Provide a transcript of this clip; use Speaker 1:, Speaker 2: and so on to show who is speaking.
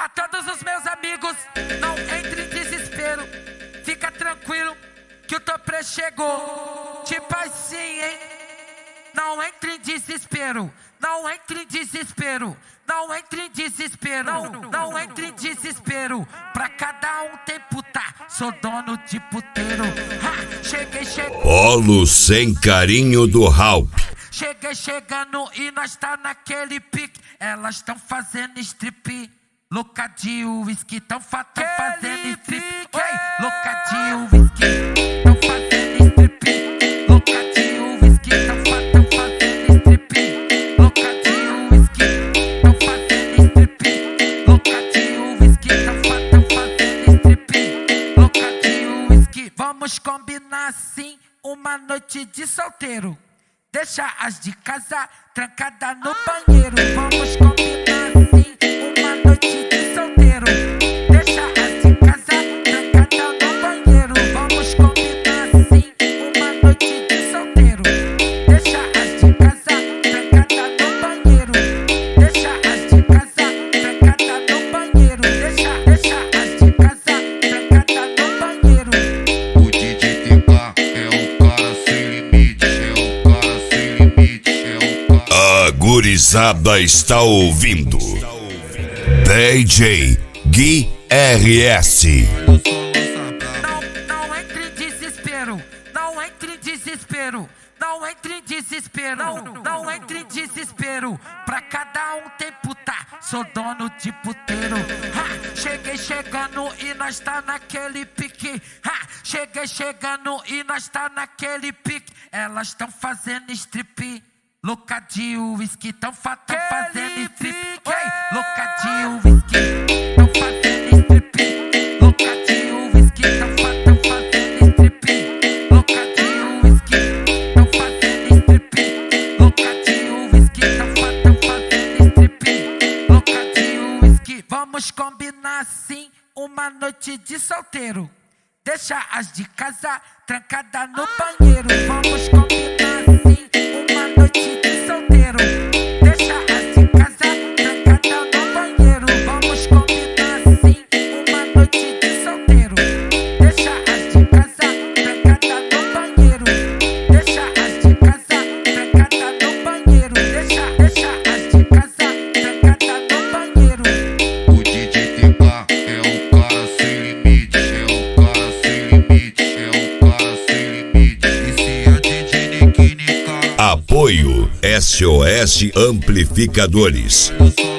Speaker 1: A todos os meus amigos, não entre em desespero. Fica tranquilo que o Topré chegou. Tipo assim, hein? Não entre em desespero. Não entre em desespero. Não entre em desespero. Não entre em desespero. Pra cada um tem puta. Sou dono de puteiro. Ha, cheguei.
Speaker 2: Polo sem carinho do Ralph.
Speaker 1: Cheguei chegando e nós tá naquele pique. Elas tão fazendo strip. Louca de uísque, tão fazendo strip. Louca de uísque, tão fazendo strip. Louca de uísque, tão fazendo strip. Louca de uísque, tão fazendo strip. Louca de uísque, tão fazendo strip. Louca de uísque, vamos combinar assim uma noite de solteiro. Deixa as de casa trancada no banheiro. Vamos combinar assim uma noite de solteiro. Deixa as de casa trancada no banheiro. Vamos combinar assim uma noite de solteiro. Deixa as de casa trancada no banheiro. Deixa as de casa trancada no banheiro. Deixa as de casa trancada no banheiro.
Speaker 3: O DJ TK é o cara sem limite,
Speaker 2: A gurizada está ouvindo DJ Gui RS.
Speaker 1: Não entre em desespero. Não entre em desespero. Não entre em desespero. Não entre em desespero. Pra cada um tem puta. Sou dono de puteiro. Ha, cheguei chegando e nós tá naquele pique. Ha, cheguei chegando e nós tá naquele pique. Elas tão fazendo strip. Louca de uísque, tão fazendo strip. Louca de uísque, tão fazendo strip. Louca de uísque, tão fazendo strip. Louca de uísque, tão fazendo strip. Louca de uísque, tão fazendo strip. Louca de uísque, vamos combinar assim uma noite de solteiro. Deixa as de casa trancada no banheiro. Vamos combinar assim uma noite de solteiro. Deixa as de casa trancada no banheiro. Vamos combinar assim uma noite de solteiro. Deixa as de casa trancada no banheiro. Deixa as de casa trancada no banheiro. Deixa as de casa trancada no banheiro.
Speaker 3: O DJ TK é o cara sem limite, E se a DJ Nikini, cara,
Speaker 2: Apoio SOS Amplificadores.
Speaker 3: eu sou